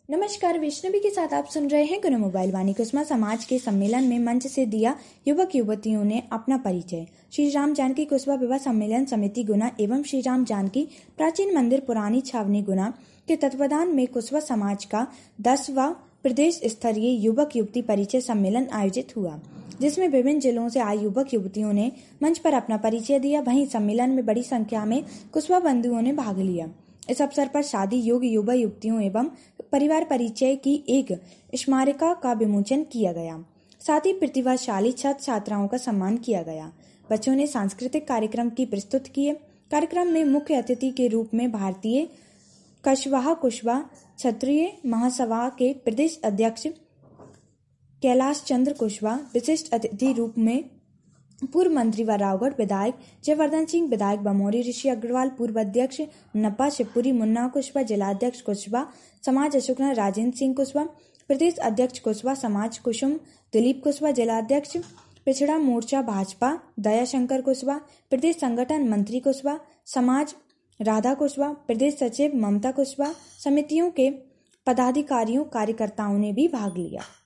नमस्कार, वैष्णवी के साथ आप सुन रहे हैं गुरु मोबाइल वाणी। कुसुमा समाज के सम्मेलन में मंच से दिया युवक युवतियों ने अपना परिचय। श्री राम जानकी कुसुमा विवाह सम्मेलन समिति गुना एवं श्री राम जानकी प्राचीन मंदिर पुरानी छावनी गुना के तत्वाधान में कुसुमा समाज का 10वां प्रदेश स्तरीय युवक युवती परिचय सम्मेलन आयोजित हुआ, जिसमें विभिन्न जिलों से आए युवक युवतियों ने मंच पर अपना परिचय दिया। वहीं सम्मेलन में बड़ी संख्या में कुसुमा बंधुओं ने भाग लिया। इस अवसर पर शादी योग्य युवा युवतियों एवं परिवार परिचय की एक स्मारिका का विमोचन किया गया। साथ ही प्रतिभाशाली छात्र छात्राओं का सम्मान किया गया। बच्चों ने सांस्कृतिक कार्यक्रम की प्रस्तुत किए। कार्यक्रम में मुख्य अतिथि के रूप में भारतीय कछवाहा कुसुमा क्षत्रिय महासभा के प्रदेश अध्यक्ष कैलाश चंद्र कुसुमा, विशिष्ट अतिथि रूप में पूर्व मंत्री व रावगढ़ विधायक जयवर्धन सिंह, विधायक बमोरी ऋषि अग्रवाल, पूर्व अध्यक्ष नप्पा शिवपुरी मुन्ना कुसुमा, जिलाध्यक्ष कुसुमा समाज अशोकनगर राजेंद्र सिंह कुसुमा, प्रदेश अध्यक्ष कुसुमा समाज कुसुम दिलीप कुसुमा, जिलाध्यक्ष पिछड़ा मोर्चा भाजपा दयाशंकर कुसुमा, प्रदेश संगठन मंत्री कुसुमा समाज राधा कुसुमा, प्रदेश सचिव ममता कुसुमा, समितियों के पदाधिकारियों कार्यकर्ताओं ने भी भाग लिया।